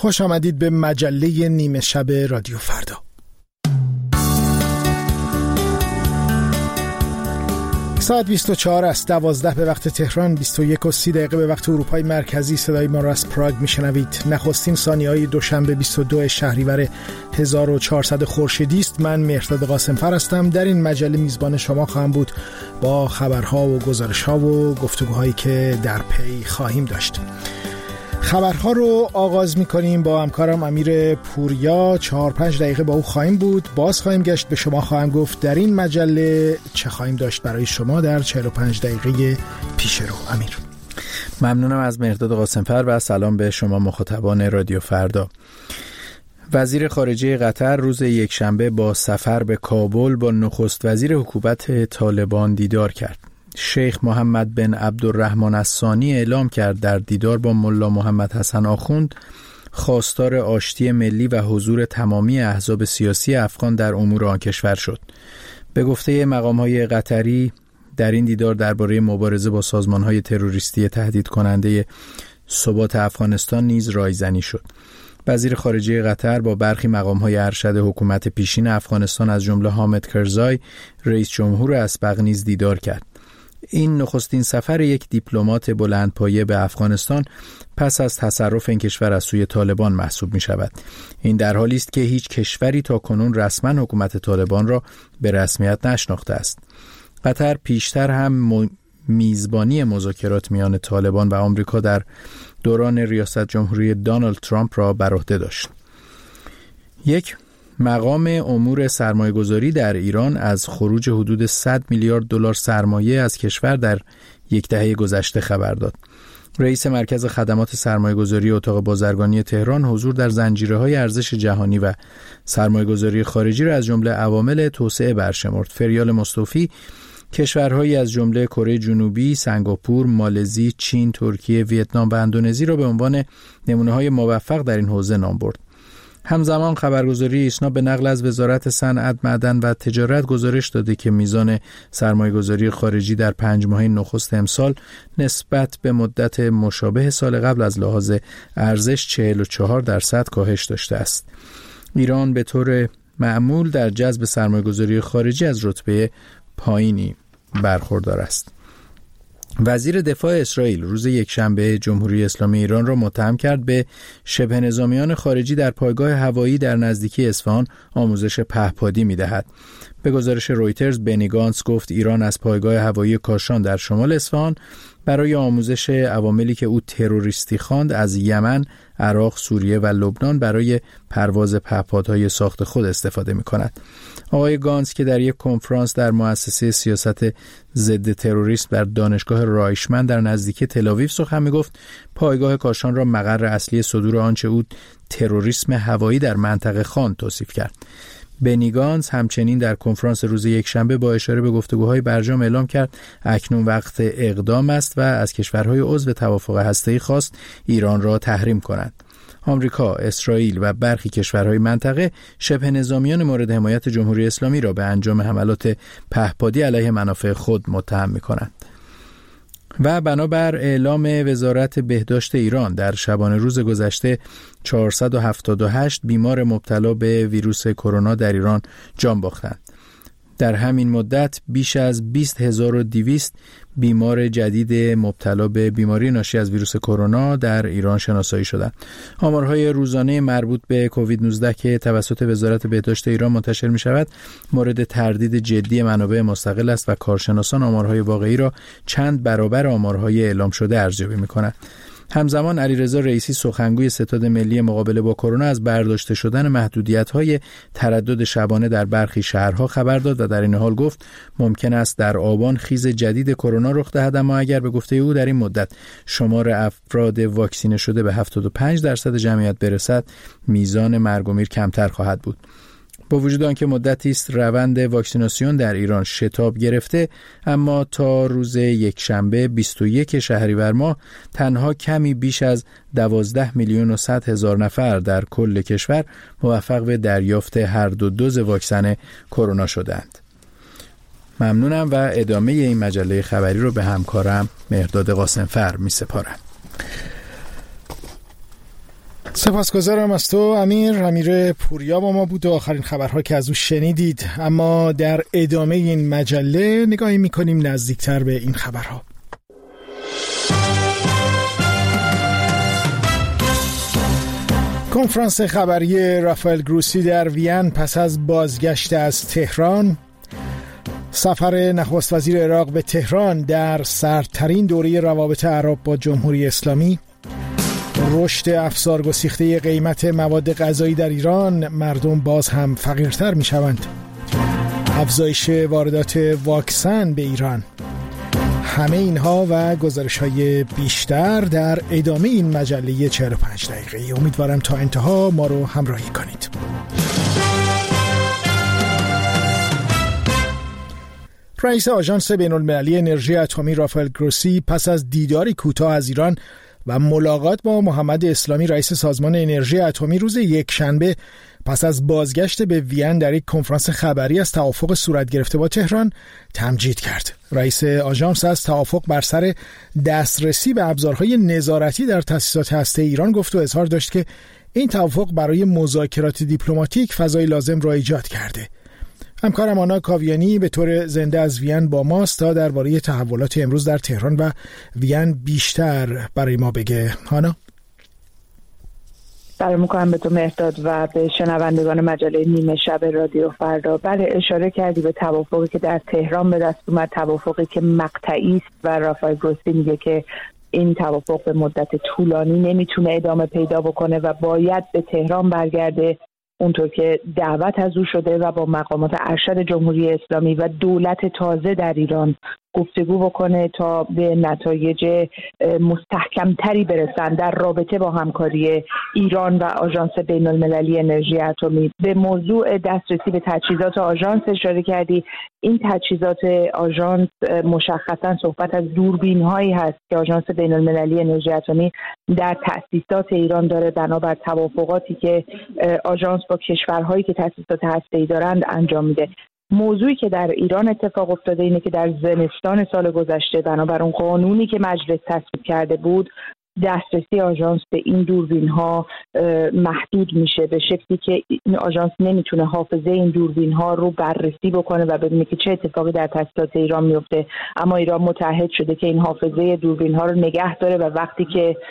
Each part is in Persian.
خوش آمدید به مجله نیمه شب رادیو فردا. ساعت 24 است، 12 به وقت تهران، 21:30 به وقت اروپای مرکزی. صدای ما را از پراگ میشنوید. نخستین ثانیه‌های دوشنبه 22 شهریور 1400 خورشیدی است. من مهرداد قاسمفر هستم. در این مجله میزبان شما خواهم بود با خبرها و گزارش‌ها و گفتگوهایی که در پی خواهیم داشت. خبرها رو آغاز می‌کنیم با همکارم امیر پوریا. 4-5 دقیقه با او خواهیم بود. باز خواهیم گشت، به شما خواهم گفت در این مجله چه خواهیم داشت برای شما در 45 دقیقه پیش رو. امیر. ممنونم از مهرداد قاسمفر و سلام به شما مخاطبان رادیو فردا. وزیر خارجه قطر روز یکشنبه با سفر به کابل با نخست وزیر حکومت طالبان دیدار کرد. شیخ محمد بن عبدالرحمن الثانی اعلام کرد در دیدار با ملا محمد حسن آخوند خواستار آشتی ملی و حضور تمامی احزاب سیاسی افغان در امور آن کشور شد. به گفته مقام‌های قطری در این دیدار درباره مبارزه با سازمان‌های تروریستی تهدید کننده ثبات افغانستان نیز رایزنی شد. وزیر خارجه قطر با برخی مقام‌های ارشد حکومت پیشین افغانستان از جمله حامد کرزای رئیس جمهور اسبق نیز دیدار کرد. این نخستین سفر یک دیپلمات بلندپایه به افغانستان پس از تصرف این کشور از سوی طالبان محسوب می شود. این در حالی است که هیچ کشوری تا کنون رسما حکومت طالبان را به رسمیت نشناخته است. قطر پیشتر هم میزبانی مذاکرات میان طالبان و آمریکا در دوران ریاست جمهوری دونالد ترامپ را بر عهده داشت. یک مقام امور سرمایه‌گذاری در ایران از خروج حدود 100 میلیارد دلار سرمایه از کشور در یک دهه گذشته خبر داد. رئیس مرکز خدمات سرمایه‌گذاری اتاق بازرگانی تهران حضور در زنجیره‌های ارزش جهانی و سرمایه‌گذاری خارجی را از جمله عوامل توسعه برشمرد. فریال مصطفی کشورهایی از جمله کره جنوبی، سنگاپور، مالزی، چین، ترکیه، ویتنام و اندونزی را به عنوان نمونه‌های موفق در این حوزه نام برد. همزمان خبرگزاری ایسنا به نقل از وزارت صنعت، معدن و تجارت گزارش داده که میزان سرمایه‌گذاری خارجی در 5 ماه نخست امسال نسبت به مدت مشابه سال قبل از لحاظ ارزش 44% کاهش داشته است. ایران به طور معمول در جذب سرمایه‌گذاری خارجی از رتبه پایینی برخوردار است. وزیر دفاع اسرائیل روز یکشنبه جمهوری اسلامی ایران را متهم کرد به شبه نظامیان خارجی در پایگاه هوایی در نزدیکی اصفهان آموزش پهپادی می‌دهد. به گزارش رویترز بنی گانتس گفت ایران از پایگاه هوایی کاشان در شمال اصفهان برای آموزش عواملی که او تروریستی خواند از یمن، عراق، سوریه و لبنان برای پرواز پهپادهای ساخت خود استفاده می‌کند. آقای گانتس که در یک کنفرانس در مؤسسه سیاست ضد تروریسم در دانشگاه رایشمن در نزدیکی تل‌آویو سخن می‌گفت، پایگاه کاشان را مقر اصلی صدور آنچه او تروریسم هوایی در منطقه خواند توصیف کرد. بنی گانتس همچنین در کنفرانس روز یکشنبه با اشاره به گفتگوهای برجام اعلام کرد اکنون وقت اقدام است و از کشورهای عضو توافق هسته‌ای خواست ایران را تحریم کنند. آمریکا، اسرائیل و برخی کشورهای منطقه شبه نظامیان مورد حمایت جمهوری اسلامی را به انجام حملات پهپادی علیه منافع خود متهم می‌کنند. و بنابر اعلام وزارت بهداشت ایران در شبانه روز گذشته 478 بیمار مبتلا به ویروس کرونا در ایران جان باختند. در همین مدت بیش از 20200 بیمار جدید مبتلا به بیماری ناشی از ویروس کرونا در ایران شناسایی شدند. آمارهای روزانه مربوط به کووید 19 که توسط وزارت بهداشت ایران منتشر می شود مورد تردید جدی منابع مستقل است و کارشناسان آمارهای واقعی را چند برابر آمارهای اعلام شده ارزیابی می کنند. همزمان علیرضا رئیسی سخنگوی ستاد ملی مقابله با کرونا از برداشته شدن محدودیت‌های تردد شبانه در برخی شهرها خبر داد و در این حال گفت ممکن است در آبان خیز جدید کرونا رخ دهد، اما اگر به گفته او در این مدت شمار افراد واکسینه شده به 75% جمعیت برسد میزان مرگ و میر کمتر خواهد بود. با وجود آنکه مدتی است روند واکسیناسیون در ایران شتاب گرفته، اما تا روز یکشنبه 21 شهریور ماه تنها کمی بیش از 12,100,000 نفر در کل کشور موفق به دریافت هر دو دوز واکسن کرونا شدند. ممنونم و ادامه این مجله خبری رو به همکارم مهرداد قاسمفر می سپارم. سپاسگزارم از تو امیر پوریا با ما بود و آخرین خبرها که از او شنیدید. اما در ادامه این مجله نگاهی میکنیم نزدیکتر به این خبرها. کنفرانس خبری رافائل گروسی در وین پس از بازگشت از تهران، سفر نخست وزیر عراق به تهران در سردترین دوره روابط عرب با جمهوری اسلامی، رشد افزارگسیخته قیمت مواد غذایی در ایران، مردم باز هم فقیرتر می شوند، افزایش واردات واکسن به ایران. همه اینها و گزارش‌های بیشتر در ادامه این مجله 45 دقیقه‌ای. امیدوارم تا انتها ما رو همراهی کنید. رئیس آژانس بین‌المللی انرژی اتمی رافائل گروسی پس از دیداری کوتاه از ایران و ملاقات با محمد اسلامی رئیس سازمان انرژی اتمی روز یکشنبه پس از بازگشت به وین در یک کنفرانس خبری از توافق صورت گرفته با تهران تمجید کرد. رئیس آژانس از توافق بر سر دسترسی به ابزارهای نظارتی در تأسیسات هسته‌ای ایران گفت و اظهار داشت که این توافق برای مذاکرات دیپلماتیک فضای لازم را ایجاد کرده. همکارم آنا کاویانی به طور زنده از وین با ماست تا درباره تحولات امروز در تهران و وین بیشتر برای ما بگه. آنا؟ سلام می‌کنم به تو مهرداد و به شنوندگان مجله نیمه شب رادیو فردا. بله، اشاره کردی به توافقی که در تهران به دست اومد، توافقی که مقطعی است و رافائل گروسی میگه که این توافق به مدت طولانی نمیتونه ادامه پیدا بکنه و باید به تهران برگرده، اونطور که دعوت از او شده و با مقامات ارشد جمهوری اسلامی و دولت تازه در ایران گفتگو بکنه تا به نتایج مستحکمتری برسن در رابطه با همکاری ایران و آژانس بین‌المللی انرژی اتمی. به موضوع دسترسی به تجهیزات آژانس اشاره کردی. این تجهیزات آژانس مشخصاً صحبت از دوربین‌هایی هست که آژانس بین‌المللی انرژی اتمی در تأسیسات ایران داره بنابر توافقاتی که آژانس با کشورهایی که تأسیسات هسته‌ای دارند انجام میده. موضوعی که در ایران اتفاق افتاده اینه که در زمستان سال گذشته بنابر اون قانونی که مجلس تصویب کرده بود، دسترسی آژانس به این دوربین‌ها محدود میشه، به شکلی که این آژانس نمیتونه حافظه این دوربین‌ها رو بررسی بکنه و ببینه که چه اتفاقی در تأسیسات ایران میفته. اما ایران متعهد شده که این حافظه دوربین‌ها رو نگه داره و وقتی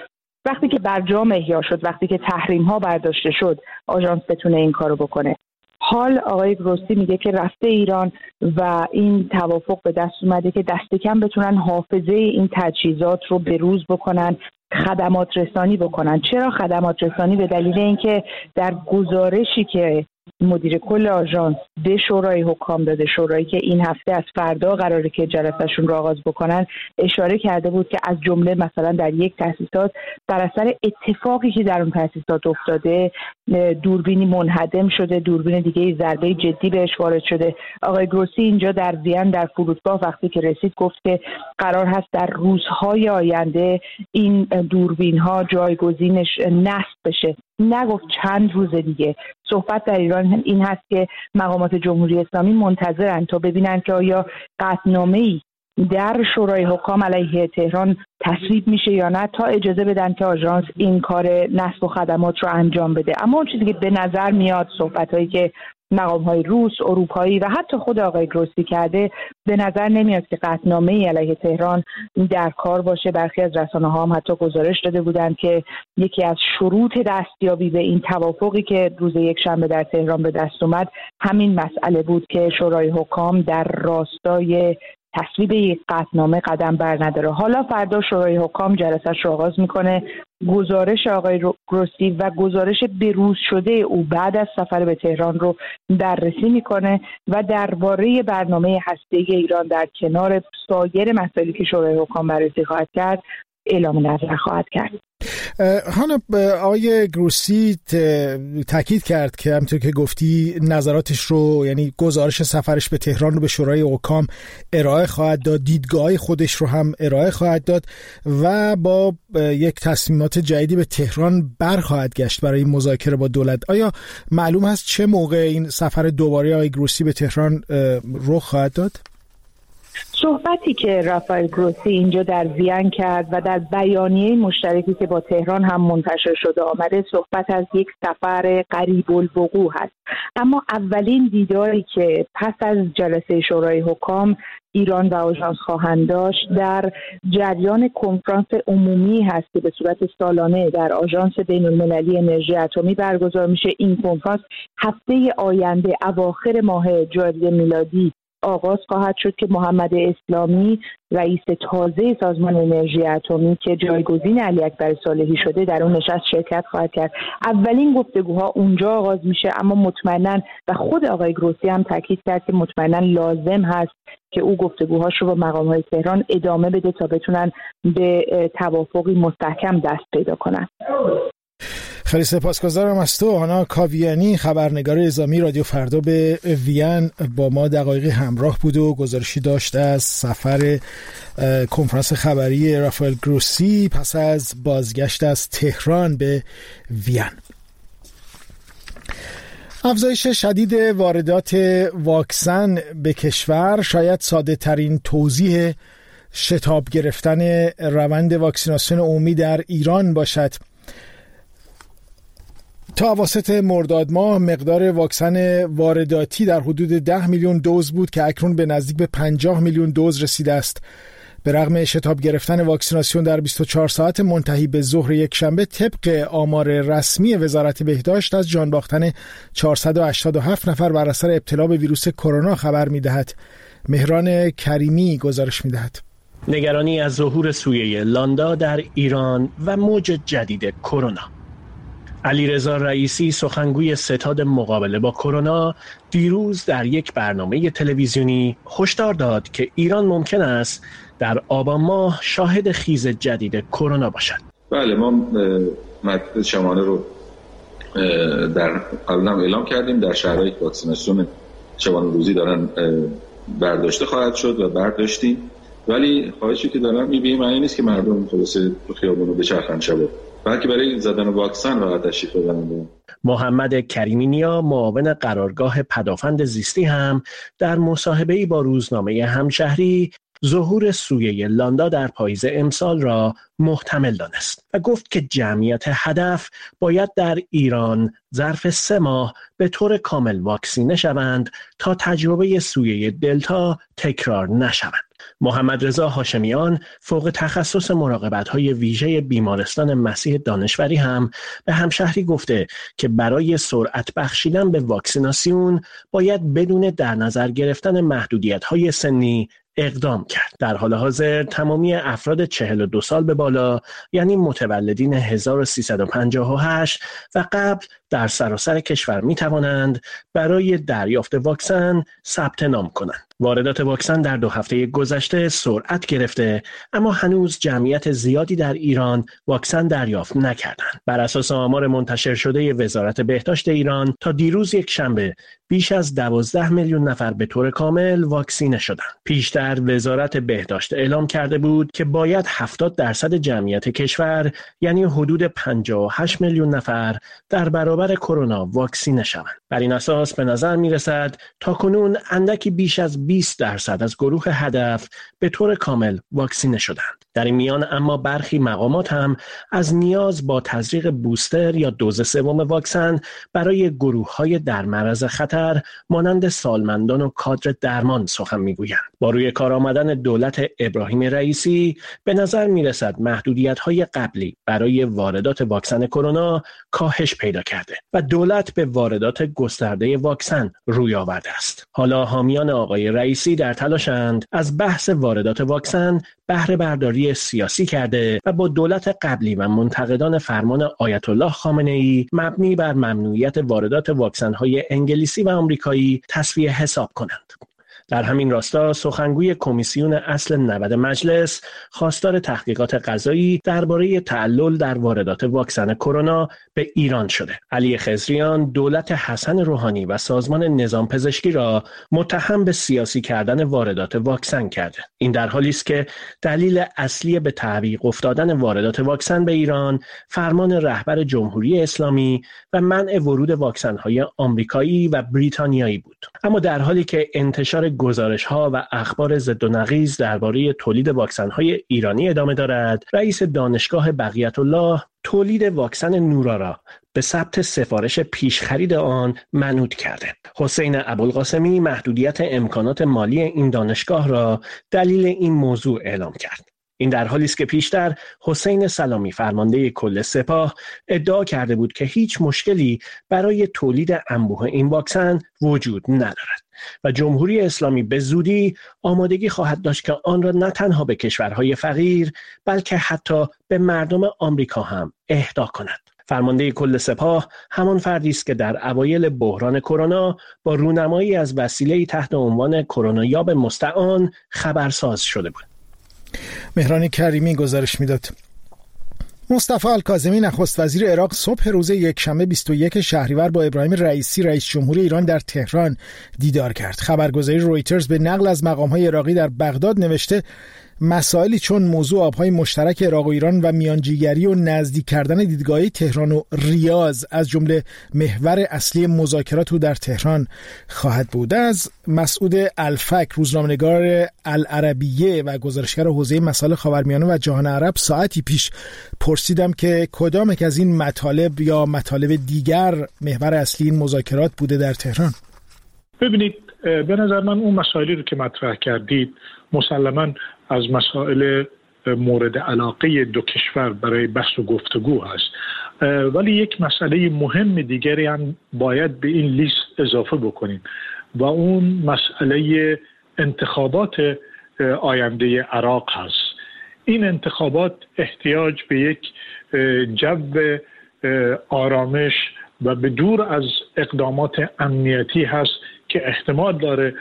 که برجام احیا شد، وقتی که تحریم‌ها برداشته شد، آژانس بتونه این کارو بکنه. حال آقای گروسی میگه که رفته ایران و این توافق به دست اومده که دست کم بتونن حافظه این تجهیزات رو بروز بکنن، خدمات رسانی بکنن. چرا خدمات رسانی؟ به دلیل اینکه در گزارشی که مدیر کل آژانس به شورای حکام داده، شورایی که این هفته از فردا قراره که جلسه‌شون رو آغاز بکنن، اشاره کرده بود که از جمله مثلا در یک تأسیسات بر اثر اتفاقی که در اون تأسیسات افتاده دوربینی منهدم شده، دوربین دیگه ضربه جدی بهش وارد شده. آقای گروسی اینجا در وین در فرودگاه وقتی که رسید گفت که قرار هست در روزهای آینده این دوربین‌ها جایگزینش نصب بشه. نگفت چند روز دیگه. صحبت در ایران این هست که مقامات جمهوری اسلامی منتظرن تا ببینن که آیا قطعنامه‌ای در شورای حکام علیه تهران تصویب میشه یا نه، تا اجازه بدن که آژانس این کار نصب و خدمات رو انجام بده. اما اون چیزی که به نظر میاد، صحبت‌هایی که مقام‌های روس، اروپایی و حتی خود آقای گروسی کرده، به نظر نمیاد که قطعنامه‌ای علیه تهران در کار باشه. برخی از رسانه‌ها هم حتی گزارش داده بودند که یکی از شروط دستیابی به این توافقی که روز یکشنبه در تهران به دست اومد همین مسئله بود که شورای حکام در راستای تصویب یک قطعنامه قدم بر نداره. حالا فردا شورای حکام جلسه‌اش رو آغاز میکنه. گزارش آقای گروسی و گزارش بروز شده او بعد از سفر به تهران رو بررسی میکنه و درباره برنامه هسته‌ای ایران در کنار سایر مسائلی که شورای حکام بررسی خواهد کرد اعلام نظر خواهد کرد. هانا، آقای گروسی تاکید کرد که همونطور که گفتی نظراتش رو، یعنی گزارش سفرش به تهران رو به شورای حکام ارائه خواهد داد، دیدگاه خودش رو هم ارائه خواهد داد و با یک تصمیمات جدیدی به تهران برخواهد گشت برای مذاکره با دولت. آیا معلوم هست چه موقع این سفر دوباره آقای گروسی به تهران رخ خواهد داد؟ صحبتی که رافائل گروسی اینجا در وین کرد و در بیانیه مشترکی که با تهران هم منتشر شده آمده، صحبت از یک سفر قریب الوقوع هست. اما اولین دیداری که پس از جلسه شورای حکام ایران و آژانس خواهند داشت در جریان کنفرانس عمومی هست که به صورت سالانه در آژانس بین‌المللی انرژی اتمی برگزار میشه. این کنفرانس هفته آینده اواخر ماه جاری میلادی آغاز خواهد شد که محمد اسلامی رئیس تازه سازمان انرژی اتمی که جایگزین علی اکبر صالحی شده در اون نشست شرکت خواهد کرد. اولین گفتگوها اونجا آغاز میشه، اما مطمئناً و خود آقای گروسی هم تاکید کرد که مطمئناً لازم هست که او گفتگوهاش رو با مقام‌های تهران ادامه بده تا بتونن به توافقی مستحکم دست پیدا کنن. خیلی سپاسگزارم از تو آنا کاویانی، خبرنگار اعزامی رادیو فردا به وین با ما دقایقی همراه بود و گزارشی داشت از سفر کنفرانس خبری رافائل گروسی پس از بازگشت از تهران به وین. افزایش شدید واردات واکسن به کشور شاید ساده ترین توضیح شتاب گرفتن روند واکسیناسیون عمومی در ایران باشد. تا اواسط مرداد ماه مقدار واکسن وارداتی در حدود 10 میلیون دوز بود که اکنون به نزدیک به 50 میلیون دوز رسیده است. به رغم شتاب گرفتن واکسیناسیون در 24 ساعت منتهی به ظهر یکشنبه، طبق آمار رسمی وزارت بهداشت از جان باختن 487 نفر بر اثر ابتلا به ویروس کرونا خبر می‌دهد. مهران کریمی گزارش می‌دهد. نگرانی از ظهور سویه لاندا در ایران و موج جدید کرونا. علیرضا رئیسی سخنگوی ستاد مقابله با کرونا دیروز در یک برنامه تلویزیونی هشدار داد که ایران ممکن است در آبان ماه شاهد خیز جدید کرونا باشد. بله، ما مدت شمانه رو در قبلا اعلام کردیم. در شهرهای واکسیناسیون شبانه روزی دارن برداشته خواهد شد و برداشتیم، ولی خواهشی که دارم می‌بینیم این نیست که مردم خلاصه تو خیابون رو بچرخن شبا، بلکه برای زدن واکسن راحت تشریف ببرن. محمد کریمی نیا، معاون قرارگاه پدافند زیستی، هم در مصاحبه‌ای با روزنامه همشهری ظهور سویه لاندا در پاییز امسال را محتمل دانست و گفت که جمعیت هدف باید در ایران ظرف 3 ماه به طور کامل واکسینه شوند تا تجربه سویه دلتا تکرار نشود. محمد رضا هاشمیان، فوق تخصص مراقبت‌های ویژه بیمارستان مسیح دانشوری، هم به همشهری گفته که برای سرعت بخشیدن به واکسیناسیون باید بدون در نظر گرفتن محدودیت‌های سنی اقدام کرد. در حال حاضر تمامی افراد 42 سال به بالا، یعنی متولدین 1358 و قبل، در سراسر کشور می توانند برای دریافت واکسن ثبت نام کنند. واردات واکسن در 2 هفته گذشته سرعت گرفته، اما هنوز جمعیت زیادی در ایران واکسن دریافت نکردند. بر اساس آمار منتشر شده وزارت بهداشت ایران، تا دیروز یکشنبه بیش از 12 میلیون نفر به طور کامل واکسینه شدند. پیشتر وزارت بهداشت اعلام کرده بود که باید 70% جمعیت کشور، یعنی حدود 58 میلیون نفر، در برابر کرونا واکسینه شوند. بر این اساس به نظر می رسد تاکنون اندکی بیش از 20% از گروه هدف به طور کامل واکسینه شدند. در این میان اما برخی مقامات هم از نیاز با تزریق بوستر یا دوز سوم واکسن برای گروه‌های در معرض خطر مانند سالمندان و کادر درمان سخن می‌گویند. با روی کار آمدن دولت ابراهیم رئیسی به نظر می‌رسد محدودیت‌های قبلی برای واردات واکسن کرونا کاهش پیدا کرده و دولت به واردات گسترده واکسن روی آورده است. حالا حامیان آقای رئیسی در تلاشند از بحث واردات واکسن بهره برداری سیاسی کرده و با دولت قبلی و منتقدان فرمان آیت الله خامنه‌ای مبنی بر ممنوعیت واردات واکسن‌های انگلیسی و آمریکایی تسویه حساب کنند. در همین راستا سخنگوی کمیسیون اصل 90 مجلس خواستار تحقیقات قضایی درباره تعلل در واردات واکسن کرونا به ایران شده. علی خضریان دولت حسن روحانی و سازمان نظام پزشکی را متهم به سیاسی کردن واردات واکسن کرده. این در حالی است که دلیل اصلی به تعویق افتادن واردات واکسن به ایران فرمان رهبر جمهوری اسلامی و منع ورود واکسن‌های آمریکایی و بریتانیایی بود. اما در حالی که انتشار گزارش‌ها و اخبار ضد و نقیض درباره تولید واکسن‌های ایرانی ادامه دارد، رئیس دانشگاه بقیت‌الله تولید واکسن نورارا به ثبت سفارش پیش خرید آن منوط کرده. حسین ابوالقاسمی محدودیت امکانات مالی این دانشگاه را دلیل این موضوع اعلام کرد. این در حالی است که پیشتر حسین سلامی فرمانده کل سپاه ادعا کرده بود که هیچ مشکلی برای تولید انبوه این واکسن وجود ندارد و جمهوری اسلامی به زودی آمادگی خواهد داشت که آن را نه تنها به کشورهای فقیر بلکه حتی به مردم آمریکا هم اهدا کند. فرمانده کل سپاه همان فردی است که در اوایل بحران کرونا با رونمایی از وسیله‌ای تحت عنوان کرونا یاب مستعان خبرساز شده بود. مهران کریمی گزارش میداد. مصطفی الکاظمی نخست وزیر عراق صبح روز یکشنبه 21 شهریور با ابراهیم رئیسی رئیس جمهور ایران در تهران دیدار کرد. خبرگزاری رویترز به نقل از مقام‌های عراقی در بغداد نوشته مسائلی چون موضوع آبهای مشترک عراق و ایران و میانجیگری و نزدیک کردن دیدگاهی تهران و ریاض از جمله محور اصلی مذاکرات او در تهران خواهد بود. از مسعود الفک روزنامه‌نگار العربیه و گزارشگر حوزه مسائل خاورمیانه و جهان عرب ساعتی پیش پرسیدم که کدام یک از این مطالب یا مطالب دیگر محور اصلی این مذاکرات بوده در تهران. ببینید، به نظر من اون مسائلی رو که مطرح کردید مسلماً از مسائل مورد علاقه دو کشور برای بحث و گفتگو هست، ولی یک مسئله مهم دیگری هم باید به این لیست اضافه بکنیم و اون مسئله انتخابات آینده عراق هست. این انتخابات احتیاج به یک جو آرامش و به دور از اقدامات امنیتی هست که احتمال داره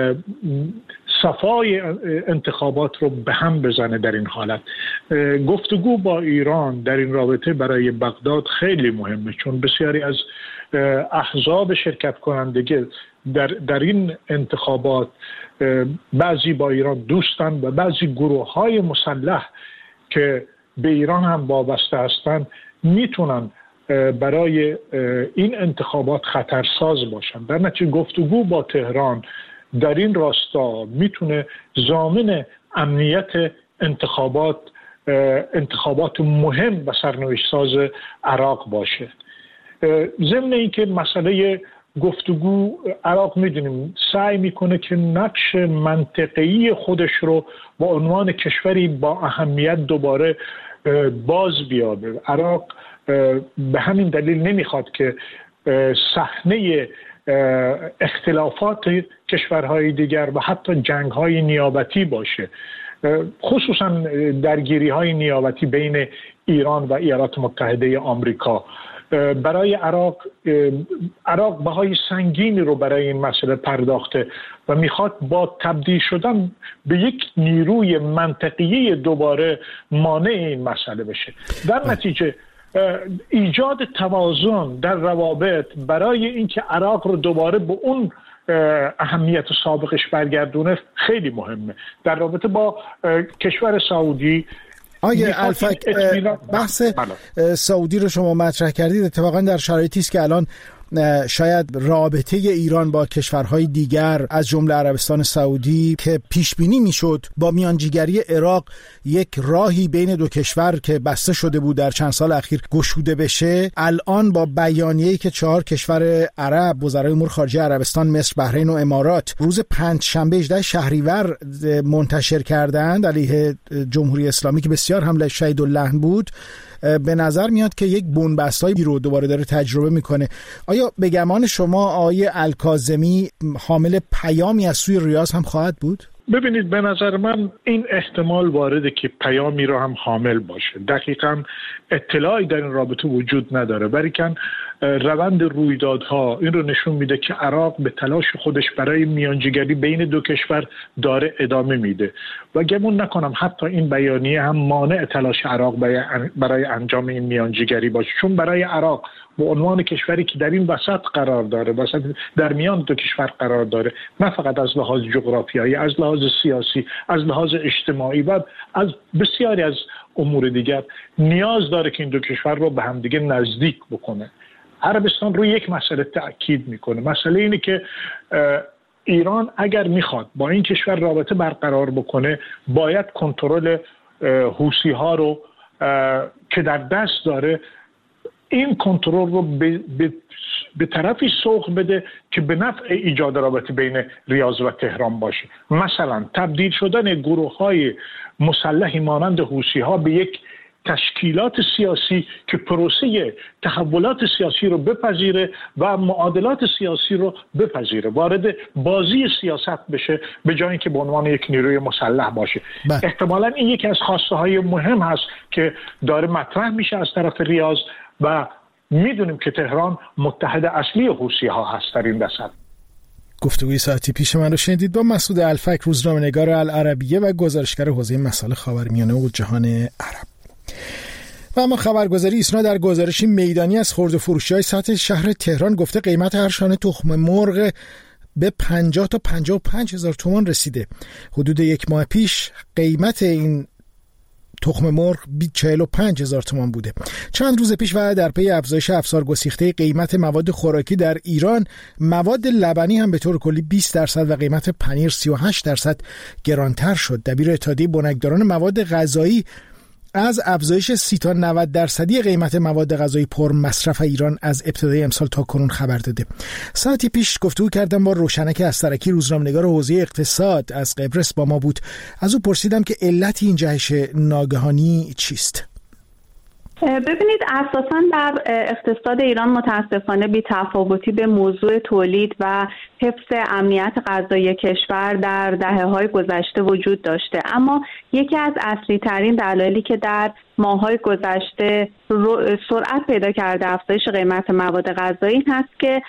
صفای انتخابات رو به هم بزنه. در این حالت گفتگو با ایران در این رابطه برای بغداد خیلی مهمه، چون بسیاری از احزاب شرکت کننده در این انتخابات بعضی با ایران دوستن و بعضی گروه‌های مسلح که به ایران هم وابسته هستن میتونن برای این انتخابات خطرساز باشن. در نتیجه گفتگو با تهران در این راستا میتونه ضامن امنیت انتخابات مهم و سرنوشت ساز عراق باشه. ضمن اینکه مسئله گفتگو عراق میدونیم سعی میکنه که نقش منطقه‌ای خودش رو با عنوان کشوری با اهمیت دوباره باز بیاره. عراق به همین دلیل نمیخواد که صحنه اختلافات کشورهای دیگر و حتی جنگ‌های نیابتی باشه، خصوصا درگیری‌های نیابتی بین ایران و ایالات متحده آمریکا. برای عراق بهای سنگینی رو برای این مسئله پرداخته و میخواد با تبدیل شدن به یک نیروی منطقی دوباره مانع این مسئله بشه. در نتیجه ایجاد توازن در روابط برای اینکه عراق رو دوباره به اون اهمیت سابقش برگردونه خیلی مهمه. در رابطه با کشور سعودی آقای الفک، بحث سعودی رو شما مطرح کردید، اتفاقا در شرایطی است که الان شاید رابطه ایران با کشورهای دیگر از جمله عربستان سعودی که پیش بینی میشد با میانجیگری عراق یک راهی بین دو کشور که بسته شده بود در چند سال اخیر گشوده بشه، الان با بیانیه‌ای که 4 کشور عرب وزرای امور خارجه عربستان، مصر، بحرین و امارات روز پنجشنبه 18 شهریور منتشر کردند علیه جمهوری اسلامی که بسیار حمله شدید اللحن بود، به نظر میاد که یک بنبستایی رو دوباره داره تجربه میکنه. آیا به گمان شما آقای الکاظمی حامل پیامی از سوی ریاض هم خواهد بود؟ ببینید، به نظر من این احتمال وارده که پیامی رو هم حامل باشه. دقیقاً اطلاعی در این رابطه وجود نداره، ولیکن روند رویدادها این رو نشون میده که عراق به تلاش خودش برای میانجیگری بین دو کشور داره ادامه میده و گمون نکنم حتی این بیانیه هم مانع تلاش عراق برای انجام این میانجیگری باشه، چون برای عراق به عنوان کشوری که در این وسط قرار داره، وسط در میان دو کشور قرار داره، نه فقط از لحاظ جغرافیایی، از لحاظ سیاسی، از لحاظ اجتماعی و از بسیاری از امور دیگر، نیاز داره که این دو کشور رو به همدیگه نزدیک بکنه. عربستان روی یک مسئله تأکید میکنه، مسئله اینه که ایران اگر میخواد با این کشور رابطه برقرار بکنه باید کنترل حوثی ها رو که در دست داره، این کنترل رو به طرفی سوق بده که به نفع ایجاد رابطه بین ریاض و تهران باشه. مثلا تبدیل شدن گروه‌های مسلحی مانند حوثی‌ها به یک تشکیلات سیاسی که پروسه تحولات سیاسی رو بپذیره و معادلات سیاسی رو بپذیره، وارد بازی سیاست بشه به جای اینکه به عنوان یک نیروی مسلح باشه. احتمالاً این یکی از خواسته های مهم هست که داره مطرح میشه از طرف ریاض و میدونیم که تهران متحد اصلی حوثی ها هست در این رصد. گفتگوی ساعتی پیش من رو شنیدید با مسعود الفک، روزنامه‌نگار العربیه و گزارشگر حوزه مسائل خاورمیانه و جهان عرب. و اما خبرگزاری ایسنا در گزارشی میدانی از خرده فروشی‌های سطح شهر تهران گفته قیمت هر شانه تخم مرغ به 50 تا 55 هزار تومان رسیده. حدود یک ماه پیش قیمت این تخم مرغ 45 هزار تومان بوده. چند روز پیش و در پی افزایش افزار گسیخته قیمت مواد خوراکی در ایران، مواد لبنی هم به طور کلی 20% و قیمت پنیر 38% گرانتر شد. دبیر اتحادیه بنکداران مواد غذایی از افزایش 30 تا 90% قیمت مواد غذایی پر مصرف ایران از ابتدای امسال تا کنون خبر داده. ساعتی پیش گفتگو کردم با روشنک استرکی، روزنامه‌نگار حوزه اقتصاد از قبرس با ما بود. از او پرسیدم که علت این جهش ناگهانی چیست؟ ببینید، اساساً در اقتصاد ایران متاسفانه بی‌تفاوتی به موضوع تولید و حفظ امنیت غذایی کشور در دهه‌های گذشته وجود داشته، اما یکی از اصلی ترین دلایلی که در ماه‌های گذشته سرعت پیدا کرده افزایش قیمت مواد غذایی هست که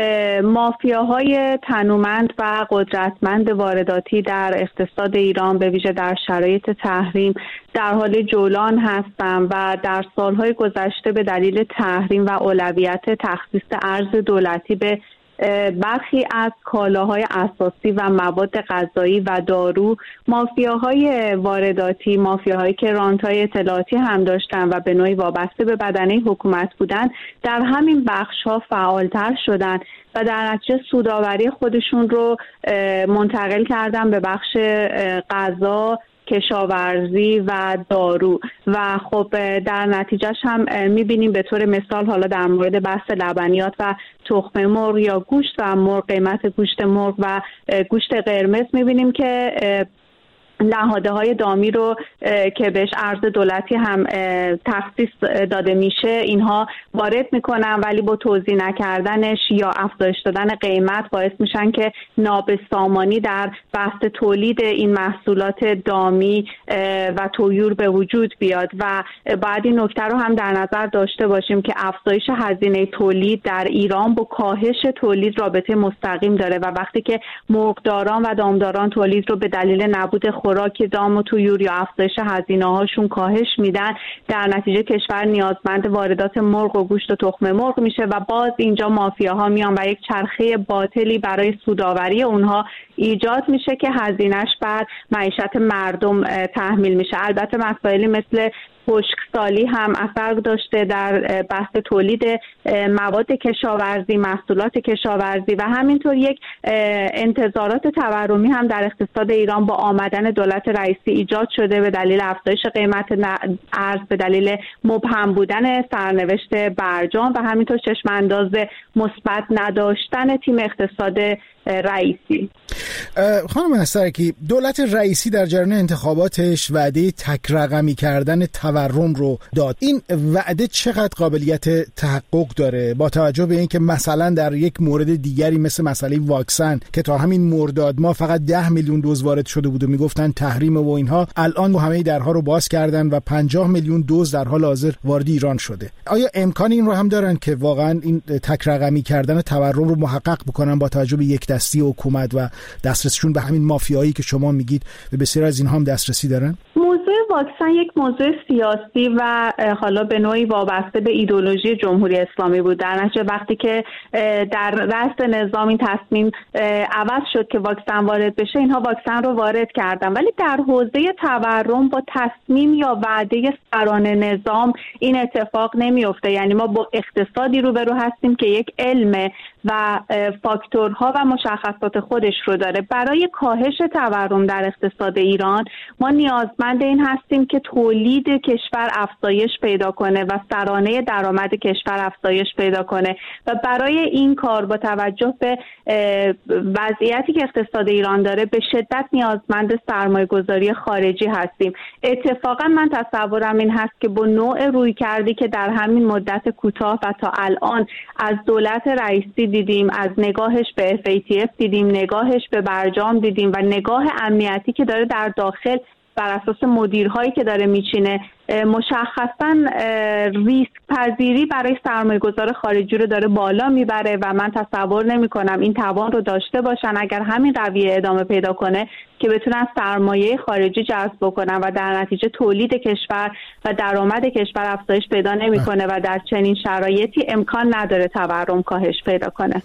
مافیاهای تنومند و قدرتمند وارداتی در اقتصاد ایران به ویژه در شرایط تحریم در حال جولان هستند و در سالهای گذشته به دلیل تحریم و اولویت تخصیص ارز دولتی به برخی از کالاهای اساسی و مواد غذایی و دارو، مافیاهای وارداتی، مافیاهایی که رانت‌های اطلاعاتی هم داشتن و به نوعی وابسته به بدنه حکومت بودن، در همین بخش‌ها فعالتر شدن و در نتیجه سودآوری خودشون رو منتقل کردن به بخش غذا، کشاورزی و دارو و خب در نتیجهش هم میبینیم به طور مثال حالا در مورد بحث لبنیات و تخم مرغ یا گوشت و مرغ، قیمت گوشت مرغ و گوشت قرمز میبینیم که نهادهای دامی رو که بهش ارز دولتی هم تخصیص داده میشه اینها وارد میکنن، ولی با توزیع نکردنش یا افزایش دادن قیمت باعث میشن که نابسامانی در بحث تولید این محصولات دامی و طیور به وجود بیاد و باید این نکته رو هم در نظر داشته باشیم که افزایش هزینه تولید در ایران با کاهش تولید رابطه مستقیم داره و وقتی که مرغداران و دامداران تولید رو به دلیل نبود خوراک دام و طیور یا افزایش هزینه هاشون کاهش میدن، در نتیجه کشور نیازمند واردات مرغ و گوشت و تخم مرغ میشه و باز اینجا مافیاها میان و یک چرخه باطلی برای سودآوری اونها ایجاد میشه که هزینهش بر معیشت مردم تحمیل میشه. البته مسائلی مثل خشکسالی هم اثر داشته در بحث تولید مواد کشاورزی، محصولات کشاورزی و همینطور یک انتظارات تورمی هم در اقتصاد ایران با آمدن دولت رئیسی ایجاد شده به دلیل افزایش قیمت ارز، به دلیل مبهم بودن سرنوشت برجام و همینطور چشم انداز مثبت نداشتن تیم اقتصاد رئیسی. خانم استرکی، دولت رئیسی در جریان انتخاباتش وعده تک رقمی کردن تورم رو داد. این وعده چقدر قابلیت تحقق داره با توجه به اینکه مثلا در یک مورد دیگری مثل مسئله واکسن که تا همین مرداد ما فقط 10 میلیون دوز وارد شده بود و میگفتن تحریم و اینها، الان همه درها رو باز کردن و 50 میلیون دوز در حال حاضر وارد ایران شده. آیا امکان این رو هم دارن که واقعا این تک رقمی کردن تورم رو محقق بکنن با توجه به یک دستی حکومت و دسترسیشون به همین مافیایی که شما میگید و بسیار از اینها هم دسترسی دارن؟ موضوع واکسن یک موضوع سیاسی و حالا به نوعی وابسته به ایدئولوژی جمهوری اسلامی بود. در نتیجه وقتی که در رأس نظام این تصمیم عوض شد که واکسن وارد بشه، اینها واکسن رو وارد کردن، ولی در حوزه تورم با تصمیم یا وعده سران نظام این اتفاق نمیفته. یعنی ما با اقتصادی روبرو هستیم که یک علم و فاکتورها و مشخصات خودش رو داره. برای کاهش تورم در اقتصاد ایران ما نیازمند این هستیم که تولید کشور افزایش پیدا کنه و سرانه درآمد کشور افزایش پیدا کنه و برای این کار با توجه به وضعیتی که اقتصاد ایران داره به شدت نیازمند سرمایه‌گذاری خارجی هستیم. اتفاقا من تصورم این هست که با نوع رویکردی که در همین مدت کوتاه و تا الان از دولت رئیسی دیدیم، از نگاهش به FATF دیدیم، نگاهش به برجام دیدیم و نگاه امنیتی که داره در داخل بر اساس مدیرهایی که داره میچینه، مشخصاً ریسک پذیری برای سرمایه‌گذار خارجی رو داره بالا میبره و من تصور نمی‌کنم این توان رو داشته باشن اگر همین رویه ادامه پیدا کنه که بتونن سرمایه خارجی جذب بکنن و در نتیجه تولید کشور و درآمد کشور افزایش پیدا نمی‌کنه و در چنین شرایطی امکان نداره تورم کاهش پیدا کنه.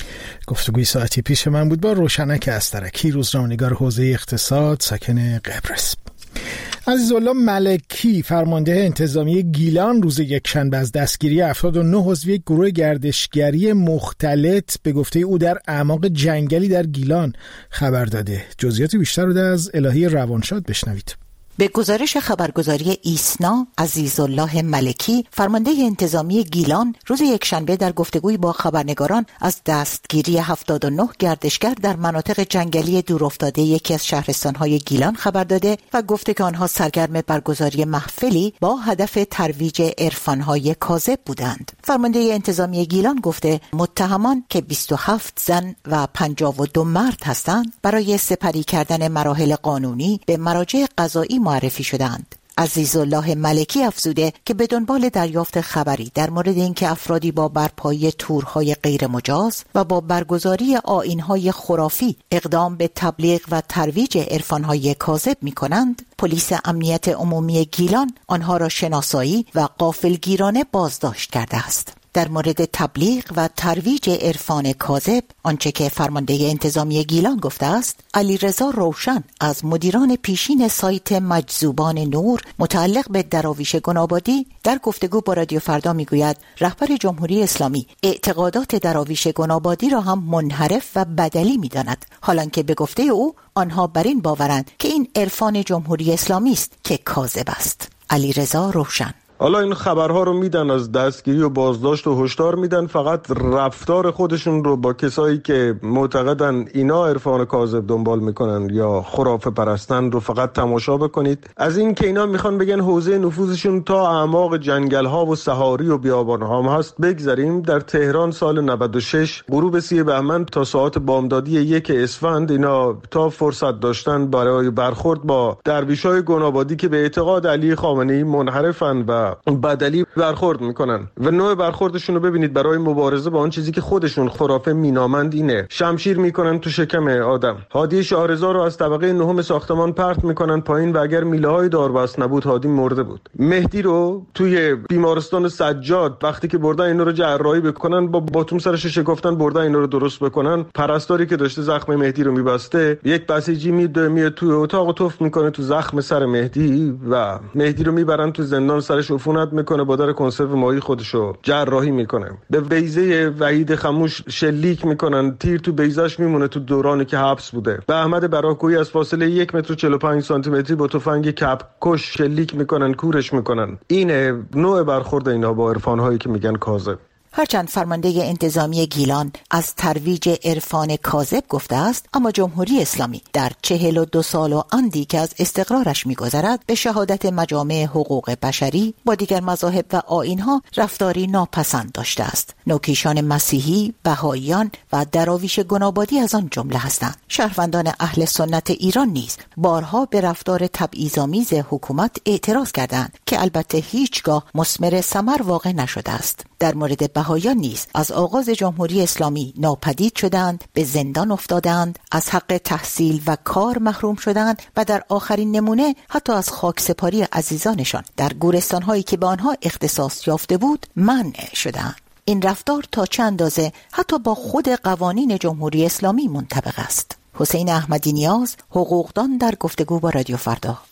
گفتگوی ساعتی پیش من بود با روشنک استرکی، روزنامه‌نگار حوزه اقتصاد، ساکن قبرس. عزیزالله ملکی، فرمانده انتظامی گیلان، روز یکشنبه از دستگیری 79 عضو یک گروه گردشگری مختلط به گفته او در اعماق جنگلی در گیلان خبر داده. جزئیات بیشتر رو از الهی روانشاد بشنوید. به گزارش خبرگزاری ایسنا، عزیزالله ملکی، فرمانده انتظامی گیلان، روز یکشنبه در گفتگوی با خبرنگاران از دستگیری 79 گردشگر در مناطق جنگلی دورافتاده یکی از شهرستان‌های گیلان خبر داده و گفته که آنها سرگرم برگزاری محفلی با هدف ترویج عرفان‌های کاذب بودند. فرمانده انتظامی گیلان گفته متهمان که 27 زن و 52 مرد هستند برای سپری کردن مراحل قانونی به مراجع قضایی معرفی شدند. عزیزالله ملکی افزوده که به دنبال دریافت خبری در مورد اینکه افرادی با برپایی تورهای غیر مجاز و با برگزاری آیین‌های خرافی اقدام به تبلیغ و ترویج عرفان‌های کاذب می‌کنند، پلیس امنیت عمومی گیلان آنها را شناسایی و غافلگیرانه بازداشت کرده است. در مورد تبلیغ و ترویج عرفان کاذب، آنچه که فرمانده انتظامی گیلان گفته است، علیرضا روشن از مدیران پیشین سایت مجذوبان نور متعلق به دراویش گنابادی در گفتگو با رادیو فردا میگوید رهبر جمهوری اسلامی اعتقادات دراویش گنابادی را هم منحرف و بدلی می‌داند، حالانکه به گفته او آنها بر این باورند که این عرفان جمهوری اسلامی است که کاذب است. علیرضا روشن: حالا این خبرها رو میدن از دستگیری و بازداشت و هشدار میدن، فقط رفتار خودشون رو با کسایی که معتقدن اینا عرفان کاذب دنبال میکنن یا خرافه پرستن رو فقط تماشا بکنید. از این که اینا میخوان بگن حوزه نفوذشون تا اعماق جنگل ها و صحاری و بیابان ها هم هست بگذریم. در تهران سال 96 غروب 30 بهمن تا ساعت بامدادی 1 اسفند اینا تا فرصت داشتن برای برخورد با درویشای گنابادی که به اعتقاد علی خامنه‌ای منحرفن و بدلی برخورد میکنن و نوع برخوردشون رو ببینید. برای مبارزه با آن چیزی که خودشون خرافه مینامند اینه، شمشیر میکنن تو شکم آدم. هادی شاهرضا رو از طبقه 9 ساختمان پرت میکنن پایین و اگر میله های داربست نبود هادی مرده بود. مهدی رو توی بیمارستان سجاد وقتی که بردن اینا رو جراحی بکنن با باتوم سرش شکفتن، بردن اینا رو درست بکنن. پرستاری که داشته زخم مهدی رو میبسته، یک بسیجی میاد توی اتاق و توف میکنه تو زخم سر مهدی و مهدی رو میبرن تو زندان، سرش عفونت میکنه، با در کنسرو ماهی خودشو جراحی میکنه. به بیضه وحید خموش شلیک میکنن، تیر تو بیضه‌اش میمونه تو دورانی که حبس بوده. به احمد براکویی از فاصله 1 متر و 45 سانتی متری با تفنگ کپکش شلیک میکنن، کورش میکنن. اینه نوع برخورد اینا با عرفان‌هایی که میگن کاذب. هرچند فرمانده انتظامی گیلان از ترویج عرفان کاذب گفته است، اما جمهوری اسلامی در 42 سال و اندی که از استقرارش می‌گذرد به شهادت مجامع حقوق بشری با دیگر مذاهب و آیین‌ها رفتاری ناپسند داشته است. نوکیشان مسیحی، بهائیان و دراویش گنابادی از آن جمله هستند. شهروندان اهل سنت ایران نیز بارها به رفتار تبعیض‌آمیز حکومت اعتراض کردند که البته هیچگاه مثمر ثمر واقع نشده است. در مورد بهائیان نیز از آغاز جمهوری اسلامی ناپدید شدند، به زندان افتادند، از حق تحصیل و کار محروم شدند و در آخرین نمونه حتی از خاکسپاری عزیزانشان در گورستان‌هایی که به آنها اختصاص یافته بود منع شدند. این رفتار تا چه اندازه حتی با خود قوانین جمهوری اسلامی منطبق است؟ حسین احمدی نیاز، حقوقدان، در گفتگو با رادیو فردا.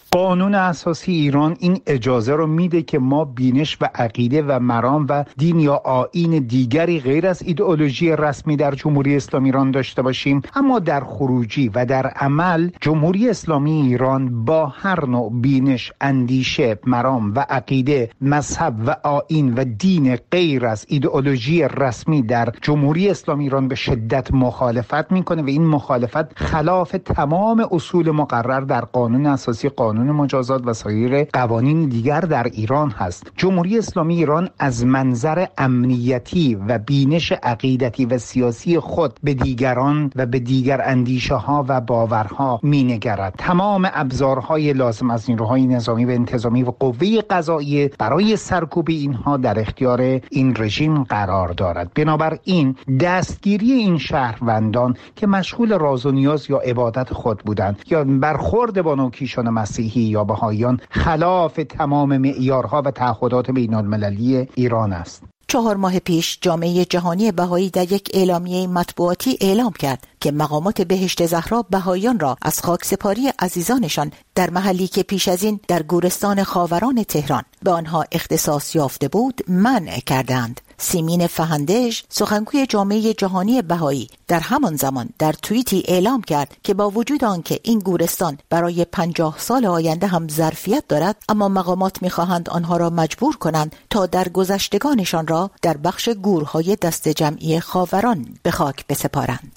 قانون اساسی ایران این اجازه رو میده که ما بینش و عقیده و مرام و دین یا آیین دیگری غیر از ایدئولوژی رسمی در جمهوری اسلامی ایران داشته باشیم، اما در خروجی و در عمل جمهوری اسلامی ایران با هر نوع بینش، اندیشه، مرام و عقیده، مذهب و آیین و دین غیر از ایدئولوژی رسمی در جمهوری اسلامی ایران به شدت مخالفت میکنه و این مخالفت خلاف تمام اصول مقرر در قانون اساسی، قانون مجازات و سایر قوانین دیگر در ایران هست. جمهوری اسلامی ایران از منظر امنیتی و بینش عقیدتی و سیاسی خود به دیگران و به دیگر اندیشه ها و باورها مینگرد. تمام ابزارهای لازم از نیروهای نظامی و انتظامی و قوه قضاییه برای سرکوب اینها در اختیار این رژیم قرار دارد. بنابراین دستگیری این شهروندان که مشغول راز و نیاز یا عبادت خود بودند یا برخورد با نوکیشان مسیحی یا بهائیان خلاف تمام معیارها و تعهدات بین‌المللی ایران است. 4 ماه پیش جامعه جهانی بهایی در یک اعلامیه مطبوعاتی اعلام کرد که مقامات بهشت زهرا بهاییان را از خاکسپاری عزیزانشان در محلی که پیش از این در گورستان خاوران تهران به آنها اختصاص یافته بود منع کردند. سیمین فهندش، سخنگوی جامعه جهانی بهایی، در همان زمان در توییتی اعلام کرد که با وجود آنکه این گورستان برای 50 سال آینده هم ظرفیت دارد، اما مقامات می‌خواهند آنها را مجبور کنند تا در گذشتگانشان را در بخش گورهای دست جمعی خاوران به خاک بسپارند.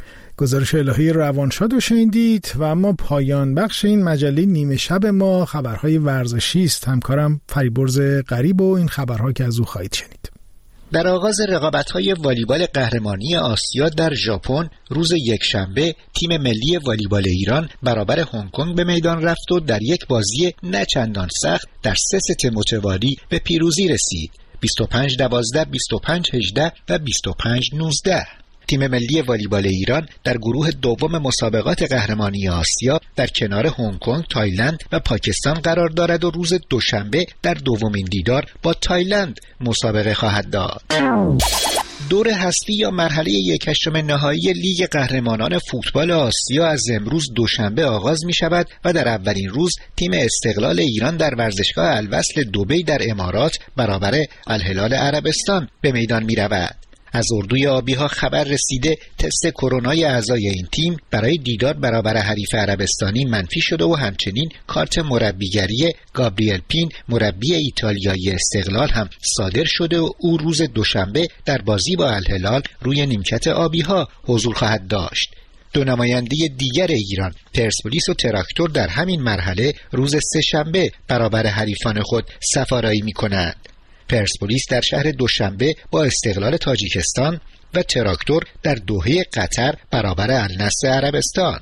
گزارش الهی روانشاد رو شنیدید و اما پایان بخش این مجله نیمه شب ما خبرهای ورزشی است. همکارم فریبرز غریب و این خبرها که از او خواهید شنید. در آغاز رقابت‌های والیبال قهرمانی آسیا در ژاپن روز یکشنبه تیم ملی والیبال ایران برابر هنگ کنگ به میدان رفت و در یک بازی نه چندان سخت در 3 ست متوالی به پیروزی رسید. 25-12، 25-18 و 25-19. تیم ملی والیبال ایران در گروه دوم مسابقات قهرمانی آسیا در کنار هنگ کنگ، تایلند و پاکستان قرار دارد و روز دوشنبه در دومین دیدار با تایلند مسابقه خواهد داد. دور حذفی یا مرحله 1/8 نهایی لیگ قهرمانان فوتبال آسیا از امروز دوشنبه آغاز می شود و در اولین روز تیم استقلال ایران در ورزشگاه الوصل دبی در امارات برابر الهلال عربستان به میدان می رود. از اردوی آبی‌ها خبر رسیده تست کرونای اعضای این تیم برای دیدار برابر حریف عربستانی منفی شده و همچنین کارت مربیگری گابریل پین مربی ایتالیایی استقلال هم صادر شده و او روز دوشنبه در بازی با الهلال روی نیمکت آبی‌ها حضور خواهد داشت. 2 نماینده دیگر ایران، پرسپولیس و تراکتور، در همین مرحله روز سه‌شنبه برابر حریفان خود سفارایی می‌کنند. پرسپولیس در شهر دوشنبه با استقلال تاجیکستان و تراکتور در دوحه قطر برابر النصر عربستان.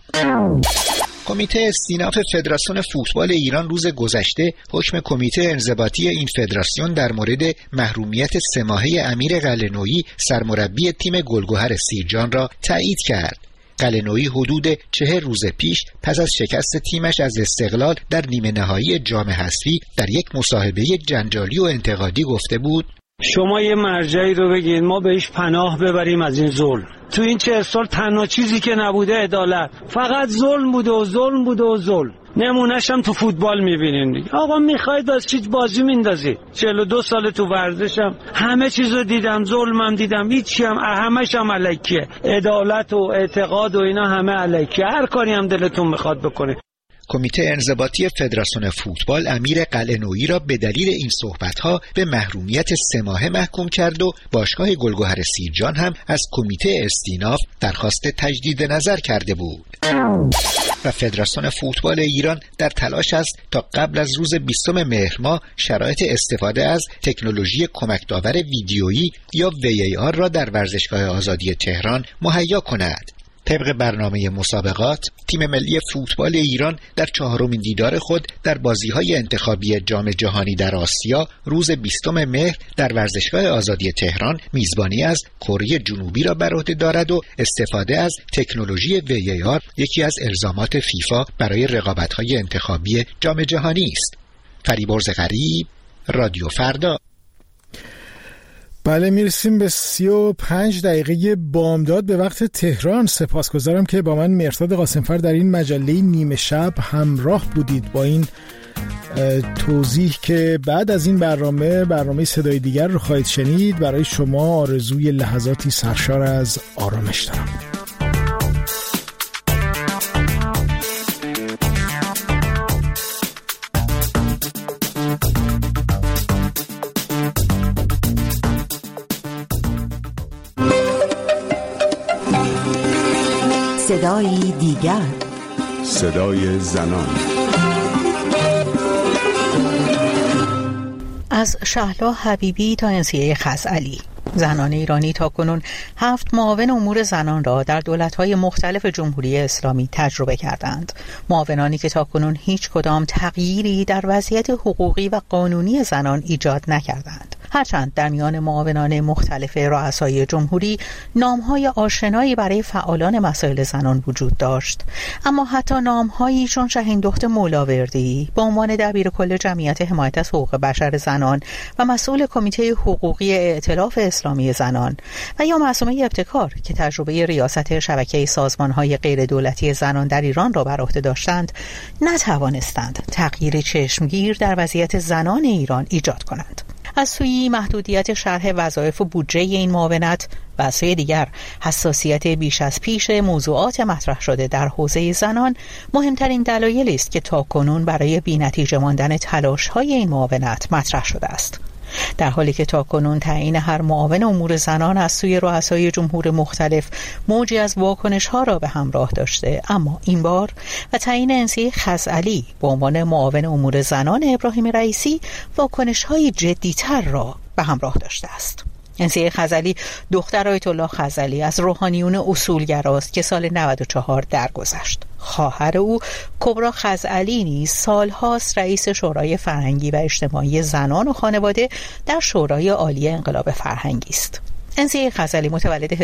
کمیته استیناف فدراسیون فوتبال ایران روز گذشته حکم کمیته انضباطی این فدراسیون در مورد محرومیت 3 ماهه امیر قلعه‌نویی سرمربی تیم گلگهر سیرجان را تایید کرد. قلعه‌نویی حدود 40 روز پیش پس از شکست تیمش از استقلال در نیمه نهایی جام حذفی در یک مصاحبه جنجالی و انتقادی گفته بود: شما یه مرجعی رو بگید ما بهش پناه ببریم از این ظلم. تو این 40 سال تنها چیزی که نبوده عدالت، فقط ظلم بوده و ظلم بوده و ظلم. نمونه‌ش هم تو فوتبال می‌بینین دیگه. آقا می‌خواید از چیز بازی میندازید. 42 سال تو ورزشم همه چیزو دیدم، ظلمم دیدم، هیچی هم همش هم الکیه. عدالت و اعتقاد و اینا همه الکیه. هر کاری هم دلتون می‌خواد بکنه. کمیته انضباطی فدراسیون فوتبال امیر قلعه‌نویی را به دلیل این صحبت‌ها به محرومیت 3 ماهه محکوم کرد و باشگاه گلگهر سیرجان هم از کمیته استیناف درخواست تجدید نظر کرده بود. و فدراسیون فوتبال ایران در تلاش است تا قبل از روز 20 مهر ماه شرایط استفاده از تکنولوژی کمک‌داور ویدیویی یا VAR را در ورزشگاه آزادی تهران مهیا کند. طبق برنامه مسابقات، تیم ملی فوتبال ایران در 4مین دیدار خود در بازی‌های انتخابی جام جهانی در آسیا روز 20 مهر در ورزشگاه آزادی تهران میزبانی از کره جنوبی را بر عهده دارد و استفاده از تکنولوژی VAR یکی از الزامات فیفا برای رقابت‌های انتخابی جام جهانی است. فریبرز غریب، رادیو فردا. بله، میرسیم به 35 دقیقه بامداد به وقت تهران. سپاسگزارم که با من مهرداد قاسمفر در این مجله نیمه شب همراه بودید با این توضیح که بعد از این برنامه صدای دیگر رو خواهید شنید. برای شما آرزوی لحظاتی سرشار از آرامش دارم. صدای دیگر، صدای زنان. از شهلا حبیبی تا انسیه خزعلی، زنان ایرانی تاکنون 7 معاون امور زنان را در دولت‌های مختلف جمهوری اسلامی تجربه کردند. معاونانی که تاکنون هیچ کدام تغییری در وضعیت حقوقی و قانونی زنان ایجاد نکردند. هرچند در میان معاونان مختلف رؤسای جمهوری نام‌های آشنایی برای فعالان مسائل زنان وجود داشت، اما حتی نام‌هایی چون شهیندخت مولاوردی به عنوان دبیرکل جمعیت حمایت از حقوق بشر زنان و مسئول کمیته حقوقی ائتلاف اسلامی زنان و یا معصومه ابتکار که تجربه ریاست شبکه سازمان‌های غیر دولتی زنان در ایران را بر عهده داشتند، نتوانستند تغییر چشمگیر در وضعیت زنان ایران ایجاد کنند. از سوی محدودیت شرح وظایف و بودجه این معاونت و از سوی دیگر حساسیت بیش از پیش موضوعات مطرح شده در حوزه زنان مهمترین دلایلی است که تاکنون برای بی‌نتیجه ماندن تلاش‌های این معاونت مطرح شده است. در حالی که تاکنون تعیین هر معاون امور زنان از سوی رؤسای جمهور مختلف موجی از واکنش‌ها را به همراه داشته، اما این بار و تعیین انسیه خزعلی به عنوان معاون امور زنان ابراهیم رئیسی واکنش‌های جدی‌تر را به همراه داشته است. انسیه خزعلی دختر آیت الله خزعلی از روحانیون اصولگراست که سال 94 درگذشت. خواهر او کبرا خزعلی نیز سالهاست رئیس شورای فرهنگی و اجتماعی زنان و خانواده در شورای عالی انقلاب فرهنگی است. انسیه خزعلی متولد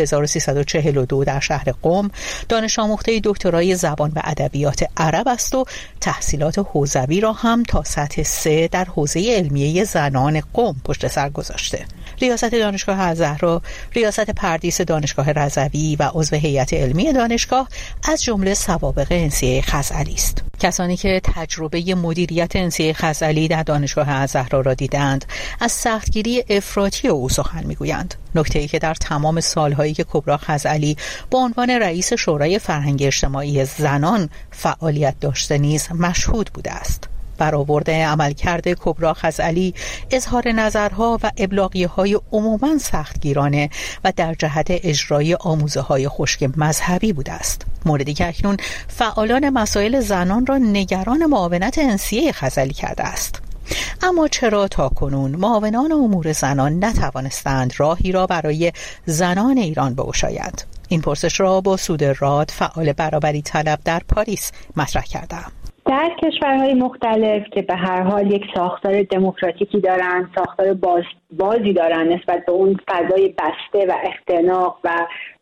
1342 در شهر قم، دانش آموخته دکترای زبان و ادبیات عرب است و تحصیلات حوزوی را هم تا سطح 3 در حوزه علمیه زنان قم پشت سر گذاشته. ریاست دانشگاه الزهرا، ریاست پردیس دانشگاه رضوی و عضو هیئت علمی دانشگاه از جمله سوابق انسیه خزعلی است. کسانی که تجربه مدیریت انسیه خزعلی در دانشگاه الزهرا را دیدند، از سختگیری افراطی او سخن میگویند. نکته‌ای که در تمام سالهایی که کبرا خزعلی به عنوان رئیس شورای فرهنگی اجتماعی زنان فعالیت داشته نیز مشهود بوده است. برآورده عملکرد کبرا خزعلی اظهار نظرها و ابلاغیه‌های عموماً سختگیرانه و در جهت اجرای آموزه‌های خشک مذهبی بوده است، موردی که اکنون فعالان مسائل زنان را نگران معاونت انسیه خزعلی کرده است. اما چرا تاکنون معاونان امور زنان نتوانستند راهی را برای زنان ایران بگشایند؟ این پرسش را با سودراد، فعال برابری طلب در پاریس مطرح کردم. در کشورهای مختلف که به هر حال یک ساختار دموکراتیکی دارن، ساختار بازی دارن نسبت به اون فضای بسته و اختناق و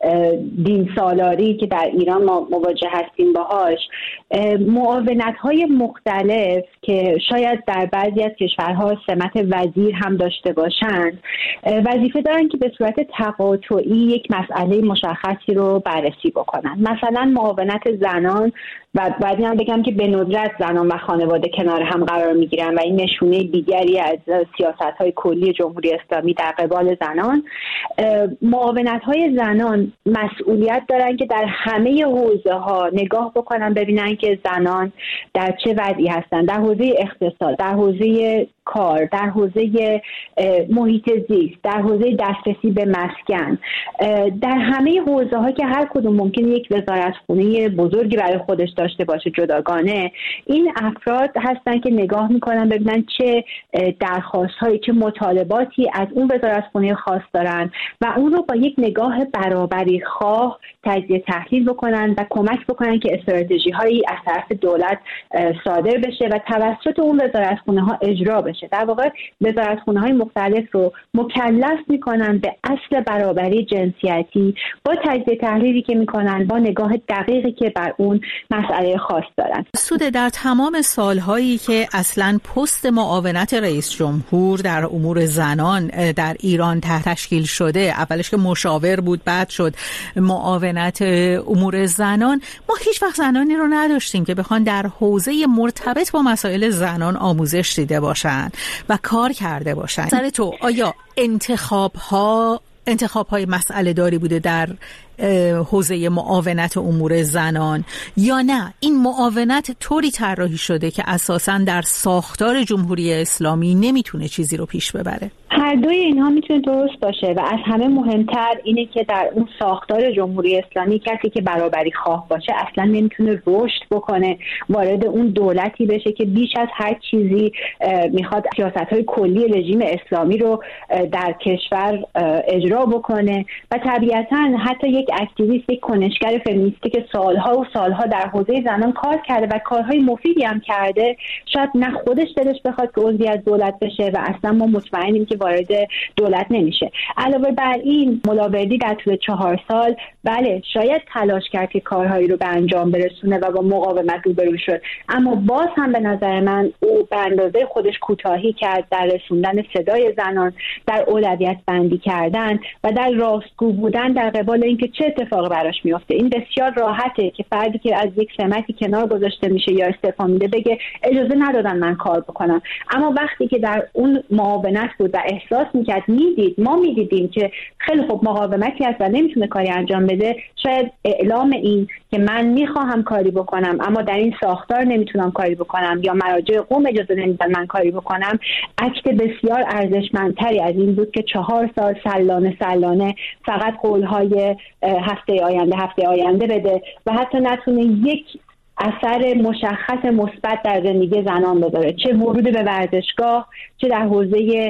دین سالاری که در ایران ما مواجه هستیم باهاش، معاونت‌های مختلف که شاید در بعضی از کشورها سمت وزیر هم داشته باشند، وظیفه دارن که به صورت تقاطعی یک مسئله مشخصی رو بررسی بکنن. مثلا معاونت زنان، و بعد هم بگم که به ندرت زنان و خانواده کنار هم قرار میگیرن و این نشونه دیگری از سیاست‌های کلی جمهوری اسلامی در قبال زنان. معاونت‌های زنان مسئولیت دارن که در همه حوزه‌ها نگاه بکنن، ببینن که زنان در چه وضعی هستن، در حوزه اقتصاد، در حوزه کار، در حوزه محیط زیست، در حوزه دسترسی به مسکن، در همه حوزه‌ها که هر کدوم ممکنه یک وزارتخونه بزرگی برای خودش داشته باشه جداگانه، این افراد هستن که نگاه میکنن ببینن چه درخواست‌هایی، چه مطالباتی از اون وزارتخونه خاص دارن و اون رو با یک نگاه برابری خواه تجزیه تحلیل بکنن و کمک بکنن که استراتژی‌هایی از طرف دولت صادر بشه و توسط اون وزارتخونه‌ها اجرا بشه. باشه. در واقع وزارتخونه‌های مختلف رو مکلف میکنن به اصل برابری جنسیتی با تجزیه تحلیلی که میکنن، با نگاه دقیقی که بر اون مسئله خاص دارن. سوده، در تمام سالهایی که اصلاً پست معاونت رئیس جمهور در امور زنان در ایران تشکیل شده، اولش که مشاور بود بعد شد معاونت امور زنان، ما هیچ وقت زنانی رو نداشتیم که بخوان در حوزه مرتبط با مسائل زنان آموزش دیده باشن و کار کرده باشن. نظر تو آیا انتخاب‌های مسئله داری بوده در حوزه معاونت امور زنان یا نه این معاونت طوری طراحی شده که اساساً در ساختار جمهوری اسلامی نمیتونه چیزی رو پیش ببره؟ هر دوی اینها میتونه درست باشه و از همه مهمتر اینه که در اون ساختار جمهوری اسلامی کسی که برابری خواه باشه اصلا نمیتونه رشد بکنه، وارد اون دولتی بشه که بیش از هر چیزی میخواد سیاست‌های کلی رژیم اسلامی رو در کشور اجرا بکنه. و طبیعتاً حتی یک اکتیویست، یک کنشگر فمینیستی که سالها و سالها در حوزه زنان کار کرده و کارهای مفیدی هم کرده، شاید نه خودش دلش بخواد که عضوی از دولت بشه و اصلا ما مطمئنیم که وارد دولت نمیشه. علاوه بر این ملاوردی در طول 4 سال بله شاید تلاش کرد که کارهایی رو به انجام برسونه و با مقاومت روبرو شد، اما باز هم به نظر من او به اندازه خودش کوتاهی کرد در رسوندن صدای زنان، در اولویت بندی کردن و در راستگو بودن در قبال اینکه چه اتفاقی براش میفته. این بسیار راحته که فردی که از یک سمتی کنار گذاشته میشه یا استعفا میده بگه اجازه ندادن من کار بکنم، اما وقتی که در اون معاونت بود و احساس میکرد ما میدیدیم که خیلی خوب مقاومتی هست و نمیتونه کاری انجام بده، شاید اعلام این که من میخواهم کاری بکنم اما در این ساختار نمیتونم کاری بکنم یا مراجع قوم اجازه نمیدن من کاری بکنم، اکت بسیار ارزشمندتری از این بود که 4 سال سلانه فقط قولهای هفته آینده بده و حتی نتونه یک اثر مشخص مثبت در زندگی زنان بذاره، چه ورود به ورزشگاه، چه در حوزه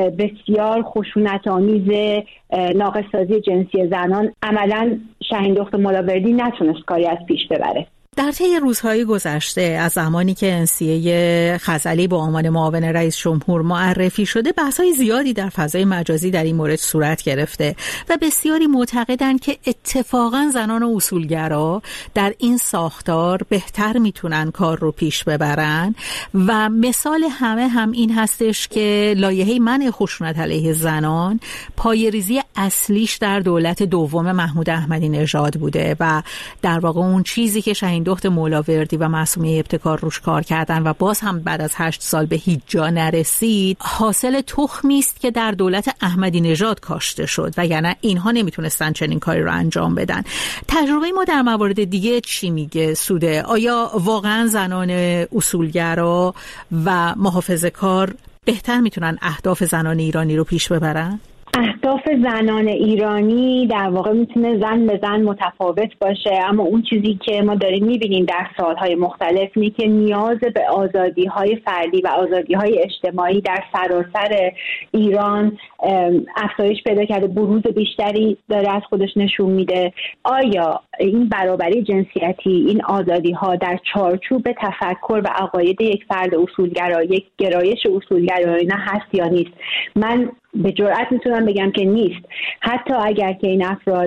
بسیار خشونت‌آمیز ناقص‌سازی جنسی زنان. عملاً شاهین دختر ملاوردی نتونست کاری از پیش ببره. در طی روزهای گذشته از زمانی که انسیه خزعلی به عنوان معاون رئیس جمهور معرفی شده، بحث‌های زیادی در فضای مجازی در این مورد صورت گرفته و بسیاری معتقدند که اتفاقاً زنان و اصولگرا در این ساختار بهتر میتونن کار رو پیش ببرن و مثال همه هم این هستش که لایحه منع خشونت علیه زنان پایه‌ریزی اصلیش در دولت دوم محمود احمدی نژاد بوده و در واقع اون چیزی که شاهین دخت مولاوردی و معصومیه ابتکار روش کار کردن و باز هم بعد از 8 سال به هیچ جا نرسید، حاصل تخمی است که در دولت احمدی نژاد کاشته شد و یعنی اینها نمیتونستن چنین کاری رو انجام بدن. تجربه ما در موارد دیگه چی میگه سوده؟ آیا واقعا زنان اصولگرا و محافظه‌کار بهتر میتونن اهداف زنان ایرانی رو پیش ببرن؟ اهداف زنان ایرانی در واقع میتونه زن به زن متفاوت باشه، اما اون چیزی که ما داریم میبینیم در سالهای مختلف اینه که نیاز به آزادی‌های فردی و آزادی‌های اجتماعی در سراسر ایران افزایش پیدا کرده، بروز بیشتری داره از خودش نشون میده. آیا این برابری جنسیتی، این آزادی‌ها در چارچوب تفکر و عقاید یک فرد اصولگرا، یک گرایش اصولگرایانه هست یا نیست؟ من به جرئت میتونم بگم که نیست. حتی اگر که این افراد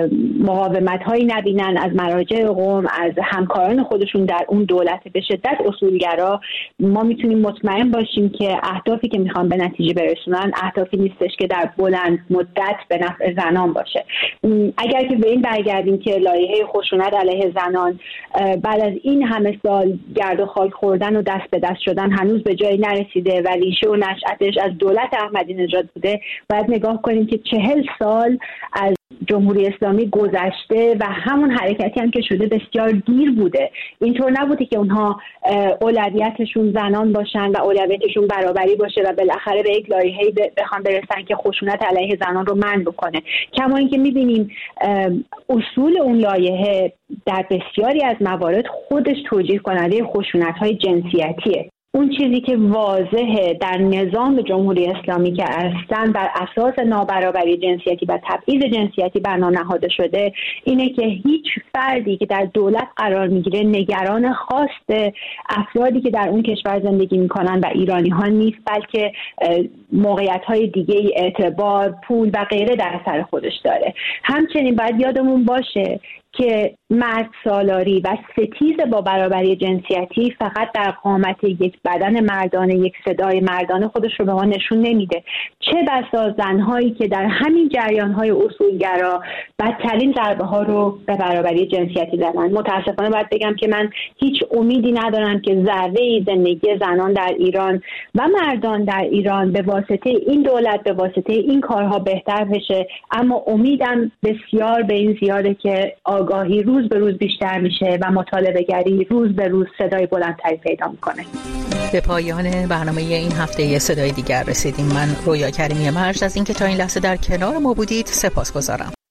مقاومت‌هایی نبینن از مراجع قوم، از همکاران خودشون در اون دولت به شدت اصولگرا، ما میتونیم مطمئن باشیم که اهدافی که میخوان به نتیجه برسونن اهدافی نیستش که در بلند مدت به نفع زنان باشه. اگر که به این برگردیم که لایحه خشونت علیه زنان بعد از این همه سال گرد و خاک خوردن و دست به دست شدن هنوز به جایی نرسیده و ریشه و نشأتش از دولت احمدی نژاد بوده، باید نگاه کنیم که 40 سال از جمهوری اسلامی گذشته و همون حرکتی هم که شده بسیار دیر بوده. اینطور نبوده که اونها اولویتشون زنان باشن و اولویتشون برابری باشه و بالاخره به یک لایحه‌ای بخوان برسن که خشونت علیه زنان رو منع بکنه. کما اینکه می‌بینیم اصول اون لایحه در بسیاری از موارد خودش توجیه کننده خشونت‌های جنسیتیه. اون چیزی که واضحه در نظام جمهوری اسلامی که اصلا بر اساس نابرابری جنسیتی و تبعیض جنسیتی بنا نهاده شده اینه که هیچ فردی که در دولت قرار میگیره نگران خواست افرادی که در اون کشور زندگی میکنن و ایرانی ها نیست، بلکه موقعیت های دیگه، اعتبار، پول و غیره در سر خودش داره. همچنین باید یادمون باشه که مرد سالاری و ستیز با برابری جنسیتی فقط در قامت یک بدن مردانه، یک صدای مردانه خودش رو به ما نشون نمیده. چه بسا زنهایی که در همین جریانهای اصولگرا بدترین ضربه ها رو به برابری جنسیتی زدن. متاسفانه باید بگم که من هیچ امیدی ندارم که ذره‌ای زندگی زنان در ایران و مردان در ایران به واسطه این دولت، به واسطه این کارها بهتر بشه، اما امیدم بسیار به این زیاده که آگاهی روز به روز بیشتر میشه و مطالبه گری روز به روز صدای بلندتری پیدا میکنه. به پایان برنامه این هفته صدای دیگر رسیدیم. من رویا کریمی مرج از اینکه تا این لحظه در کنار ما بودید سپاسگزارم.